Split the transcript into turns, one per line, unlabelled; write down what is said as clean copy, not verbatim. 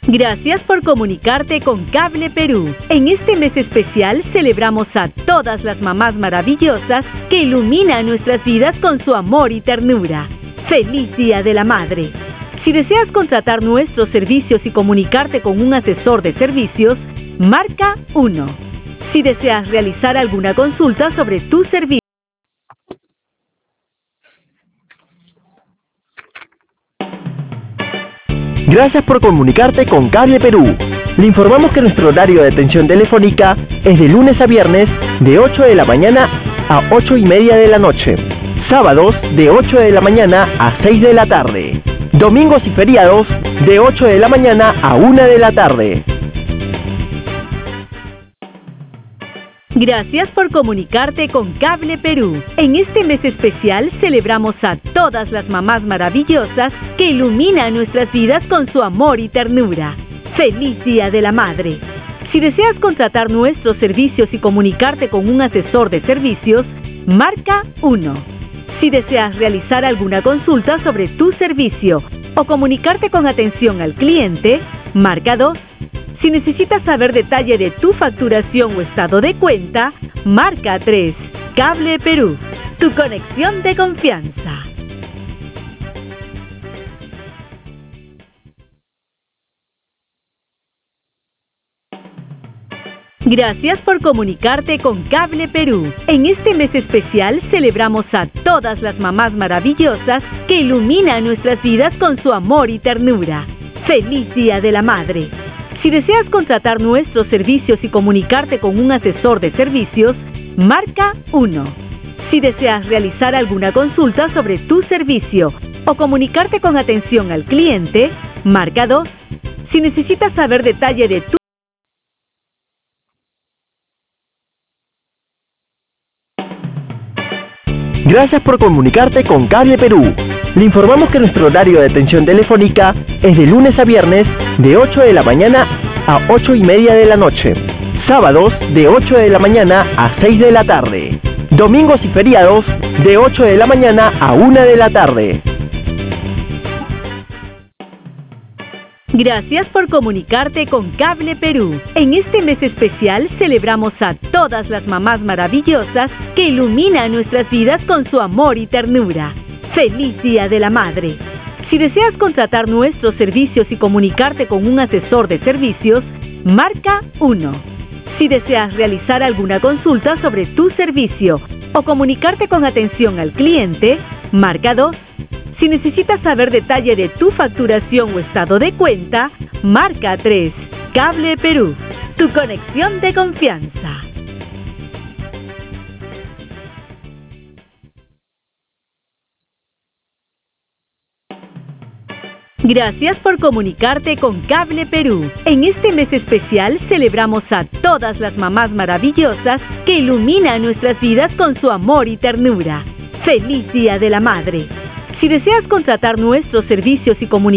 Gracias por comunicarte con Cable Perú. En este mes especial celebramos a todas las mamás maravillosas que iluminan nuestras vidas con su amor y ternura. ¡Feliz Día de la Madre! Si deseas contratar nuestros servicios y comunicarte con un asesor de servicios, marca 1. Si deseas realizar alguna consulta sobre tu servicio,
Gracias por comunicarte con Cable Perú. Le informamos que nuestro horario de atención telefónica es de lunes a viernes de 8 de la mañana a 8:30 de la noche. Sábados de 8 de la mañana a 6 de la tarde. Domingos y feriados de 8 de la mañana a 1 de la tarde.
Gracias por comunicarte con Cable Perú. En este mes especial celebramos a todas las mamás maravillosas que iluminan nuestras vidas con su amor y ternura. ¡Feliz Día de la Madre! Si deseas contratar nuestros servicios y comunicarte con un asesor de servicios, marca 1. Si deseas realizar alguna consulta sobre tu servicio o comunicarte con atención al cliente, marca 2. Si necesitas saber detalle de tu facturación o estado de cuenta, marca 3. Cable Perú, tu conexión de confianza. Gracias por comunicarte con Cable Perú. En este mes especial celebramos a todas las mamás maravillosas que iluminan nuestras vidas con su amor y ternura. ¡Feliz Día de la Madre! Si deseas contratar nuestros servicios y comunicarte con un asesor de servicios, marca 1. Si deseas realizar alguna consulta sobre tu servicio o comunicarte con atención al cliente, marca 2. Si necesitas saber detalle de tu
Gracias por comunicarte con Cable Perú. Le informamos que nuestro horario de atención telefónica es de lunes a viernes de 8 de la mañana a 8:30 de la noche. Sábados de 8 de la mañana a 6 de la tarde. Domingos y feriados de 8 de la mañana a 1 de la tarde.
Gracias por comunicarte con Cable Perú. En este mes especial celebramos a todas las mamás maravillosas que iluminan nuestras vidas con su amor y ternura. ¡Feliz Día de la Madre! Si deseas contratar nuestros servicios y comunicarte con un asesor de servicios, marca 1. Si deseas realizar alguna consulta sobre tu servicio o comunicarte con atención al cliente, marca 2. Si necesitas saber detalle de tu facturación o estado de cuenta, marca 3. Cable Perú, tu conexión de confianza. Gracias por comunicarte con Cable Perú. En este mes especial celebramos a todas las mamás maravillosas que iluminan nuestras vidas con su amor y ternura. ¡Feliz Día de la Madre! Si deseas contratar nuestros servicios y comunicar